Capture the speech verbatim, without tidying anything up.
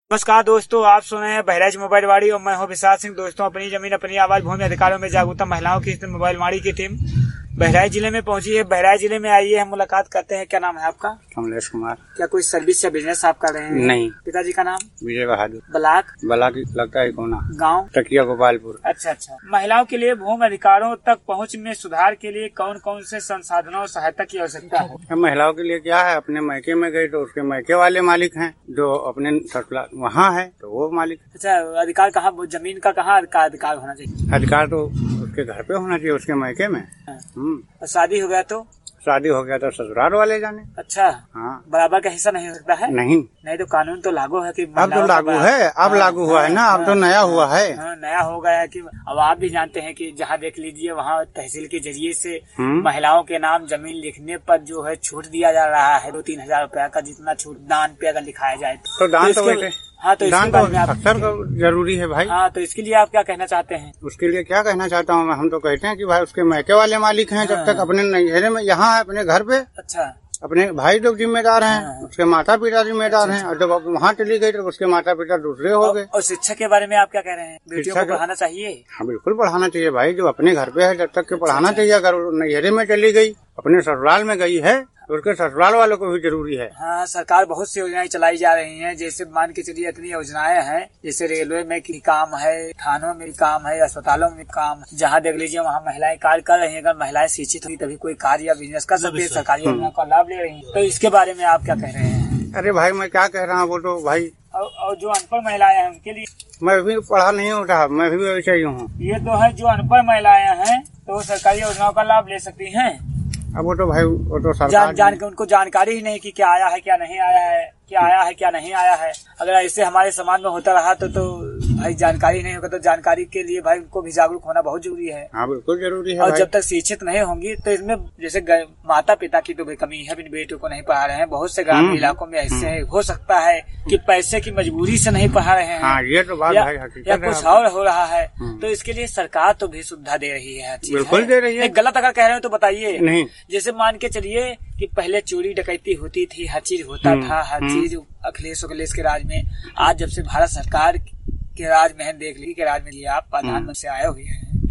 नमस्कार दोस्तों, आप सुन रहे हैं बहराइच मोबाइल वाड़ी और मैं हूं विशाल सिंह। दोस्तों, अपनी जमीन अपनी आवाज भूमि अधिकारों में जागरूकता महिलाओं की मोबाइल वाड़ी की टीम बहराइच जिले में पहुंची है। बहराइच जिले में आइए, हम मुलाकात करते हैं। क्या नाम है आपका? कमलेश कुमार। क्या कोई सर्विस या बिजनेस आप कर रहे हैं? नहीं। पिताजी का नाम? विजय बहादुर। ब्लाक? ब्लाक लगता है कोना। गाँव? तकिया गोपालपुर। अच्छा अच्छा। महिलाओं के लिए भूमि अधिकारों तक पहुँच में सुधार के लिए कौन कौन से संसाधनों और सहायता की आवश्यकता है? महिलाओं के लिए क्या है, अपने मैके में गई तो उसके मैके वाले मालिक हैं, जो अपने ससुराल वहाँ है तो वो मालिक। अच्छा, अधिकार कहाँ, जमीन का कहाँ अधिकार होना चाहिए? अधिकार तो उसके घर पे होना चाहिए, उसके मैके में। शादी हो गया तो? शादी हो गया तो ससुराल वाले जाने। अच्छा। हाँ। बराबर का हिस्सा नहीं हो सकता है? नहीं। नहीं तो कानून तो लागू है कि अब तो लागू है, अब लागू हुआ है ना, अब तो नया हुआ है। हाँ, नया हो गया है कि अब आप भी जानते हैं कि जहाँ देख लीजिए वहाँ तहसील के जरिए से महिलाओं के नाम जमीन लिखने पर जो है छूट दिया जा रहा है, दो तीन हजार रुपया का जितना छूट दान पे अगर लिखाया जाए तो दान तो वैसे हाँ तो दान तो अक्सर जरूरी है भाई। हाँ, तो इसके लिए आप क्या कहना चाहते हैं? उसके लिए क्या कहना चाहता हूँ मैं, हम तो कहते हैं कि भाई उसके मैके वाले मालिक हैं, जब तक अपने नैहरे में यहाँ है अपने घर पे। अच्छा। अपने भाई लोग जिम्मेदार हैं, उसके माता पिता जिम्मेदार हैं, और जब वहाँ चली गई तो उसके माता पिता दूसरे हो गए। और शिक्षा के बारे में आप क्या कह रहे हैं? बेटियों को पढ़ाना चाहिए? हाँ बिल्कुल पढ़ाना चाहिए भाई, जो अपने घर पे है जब तक के पढ़ाना चाहिए। अगर नैहरे में चली गई, अपने ससुराल में गई है तो उसके ससुराल वालों को भी जरूरी है। हाँ, सरकार बहुत सी योजनाएं चलाई जा रही हैं, जैसे मान के चलिए इतनी योजनाएं हैं, जैसे रेलवे में की काम है, थानों में काम है, अस्पतालों में काम, जहाँ देख लीजिए वहाँ महिलाएं कार्य कर रही हैं। अगर महिलाएं शिक्षित हुई तभी कोई कार्य या बिजनेस कर सकती है, सरकारी योजनाओं का लाभ ले रही है। तो इसके बारे में आप क्या कह रहे हैं? अरे भाई मैं क्या कह रहा हूँ, वो तो भाई और जो अनपढ़ महिलाएं हैं उनके लिए? मैं भी पढ़ा नहीं उठा, मैं भी वैसे ही हूँ। ये तो है, जो अनपढ़ महिलाएं हैं तो सरकारी योजनाओं का लाभ ले सकती हैं। अब वो तो भाई वो तो सरकार जान जान के उनको जानकारी ही नहीं कि क्या आया है क्या नहीं आया है, क्या आया है क्या नहीं आया है। अगर ऐसे हमारे समाज में होता रहा तो तो भाई जानकारी नहीं होगा, तो जानकारी के लिए भाई उनको भी जागरूक होना बहुत जरूरी है। हाँ बिल्कुल जरूरी है। और जब तक शिक्षित नहीं होंगी तो इसमें जैसे माता पिता की तो भाई कमी है, अपने बेटों को नहीं पढ़ा रहे हैं। बहुत से ग्रामीण इलाकों में ऐसे हो सकता है कि पैसे की मजबूरी से नहीं पढ़ा रहे हैं। हाँ, ये तो बात या, भाई या कुछ और हो रहा है, तो इसके लिए सरकार तो भी सुविधा दे रही है। बिल्कुल दे रही है। गलत अगर कह रहे हो तो बताइए। नहीं, जैसे मान के चलिए कि पहले चोरी डकैती होती थी, हर चीज होता था, हर चीज अखिलेश अखिलेश के राज में। आज जब से भारत सरकार के राज में देख ली के राज में आप प्रधानमंत्री से आए हुए हैं,